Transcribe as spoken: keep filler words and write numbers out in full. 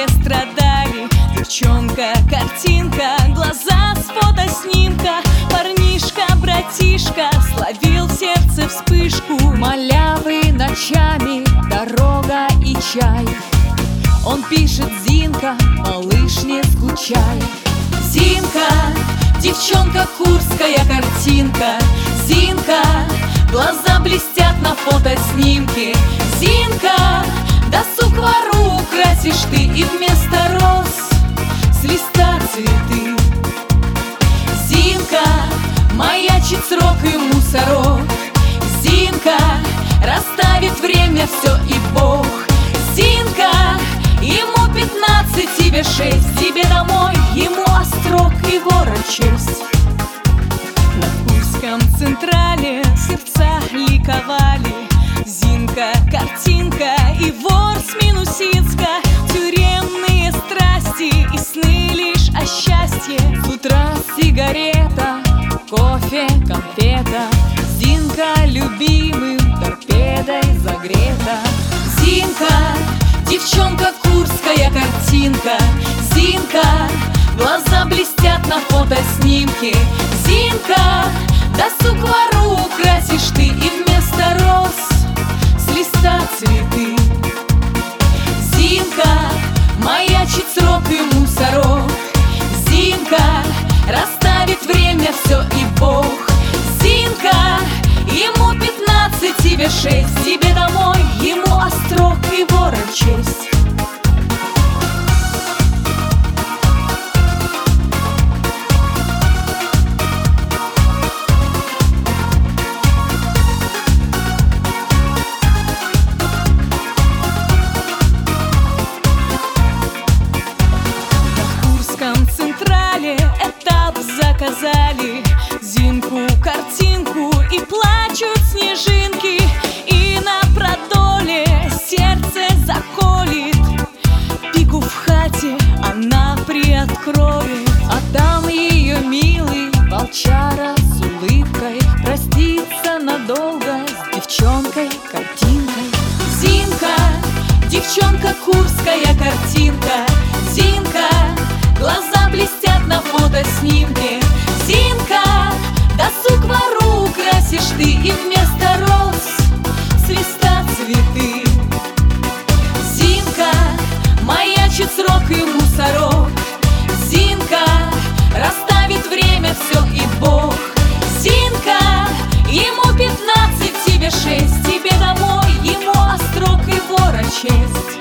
все страдали. Девчонка, картинка, глаза с фотоснимка. Парнишка, братишка, словил в сердце вспышку. Малявы ночами, дорога и чай. Он пишет: Зинка, малыш, не скучай. Зинка, девчонка курская, картинка. Зинка, глаза блестят на фотоснимке. Зинка, досуг вору украсишь ты, и вместо роз с листа цветы. Зинка, маячит срок и мусорок. Зинка, расставит время все и Бог. Зинка, ему пятнадцать, тебе шесть, тебе домой, ему острог и ворот честь. На Курском централе сердца ликовали. Зинка, картинка и вор с Минусинска. Тюремные страсти и сны лишь о счастье. С утра сигарета, кофе, конфета. Зинка любимым торпедой загрета. Зинка, девчонка курская, картинка. Зинка, глаза блестят на фотоснимке. Зинка, досуг вору украсишь ты, и вместо роз с листа цветы. Зинка, маячит срок и мусорок. Зинка, расставит время все и Бог. Зинка, ему пятнадцать, тебе шесть, тебе домой, ему острог и ворот честь. Этап заказали. Зинку, картинку, и плачут снежинки. И на продоле сердце заколет. Пику в хате она приоткроет. А там ее милый волчара с улыбкой простится надолго с девчонкой, картинкой. Зинка, девчонка курская, картинка. Зинка, глаза блестят на фотоснимке. Зинка, досуг вору украсишь ты, и вместо роз с листа цветы. Зинка, маячит срок и мусорок. Зинка, расставит время все и Бог. Зинка, ему пятнадцать, тебе шесть, тебе домой, ему острог и ворот честь.